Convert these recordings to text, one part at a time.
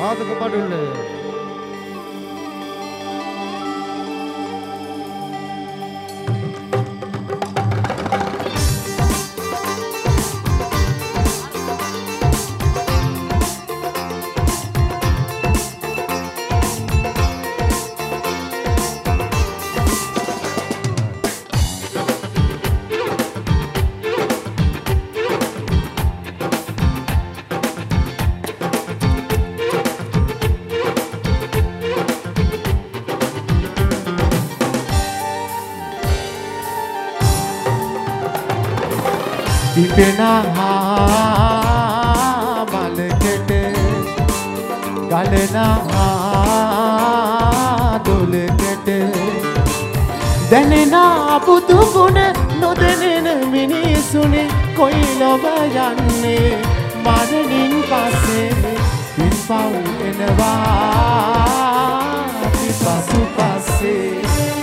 සාධක බඩුල්ල ඉපෙනා බලකට ගලනා දොලකට දැනෙනා පුතු ගුණ නොදැනෙන මිනිසුනේ කොයි ලොව යන්නේ මරණින් පස්සේ පින්පව් එනවා පිපසු පස්සේ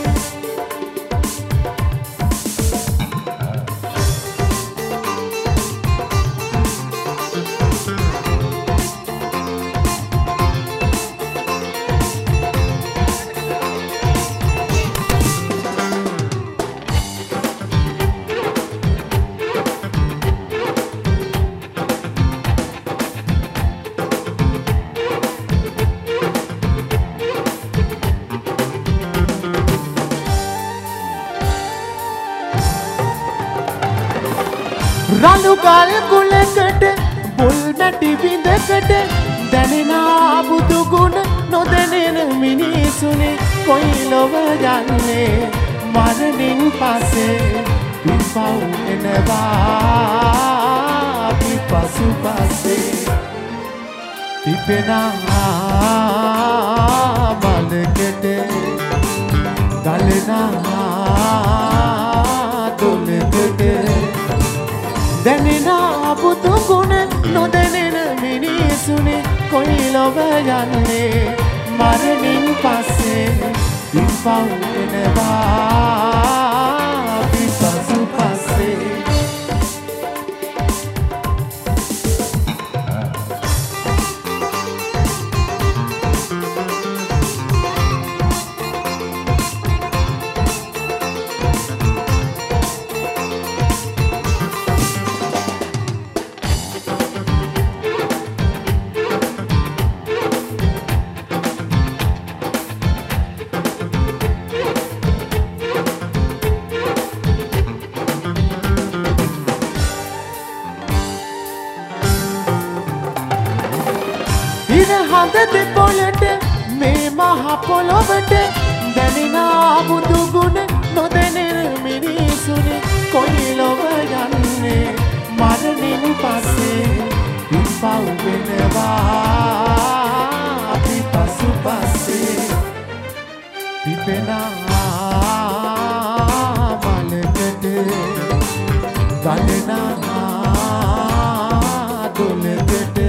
රළු ගල් කුලකට බුල් නැටි බිඳකට දැනෙනා බුදු ගුණ නොදැනෙන මිනිසුනේ කොයි ලොව යන්නේ මරණින් පස්සේ පින්පව් එනවා පිපසු පස්සේ ඉපෙනා බලකට ගලනා දොලකට දැනෙනා පුතු ගුණ නොදැනෙන මිනිසුනේ කොයි ලොව යන්නේ මරණින් පස්සේ පින්පව් එනවා පිපසු පස්සේ හඳ දෙපොළට මේ මහ පොළොවට දැනෙනා බුදු ගුණ නොදැනෙන මිනිසුනේ කොයි ලොව යන්නේ මරණින් පස්සේ පින්පව් වෙනවා පිපසු පස්සේ පිපෙනා බලකට ගලනා දොලකට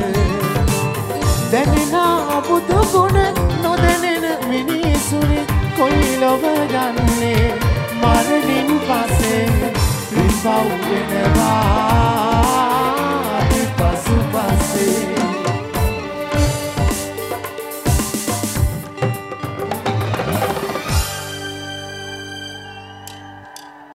දැනෙනා බුදු ගුණ නොදැනෙන මිනිසුනේ කොයි ලොව යන්නේ මරණින් පස්සේ පින්පව් වෙනවා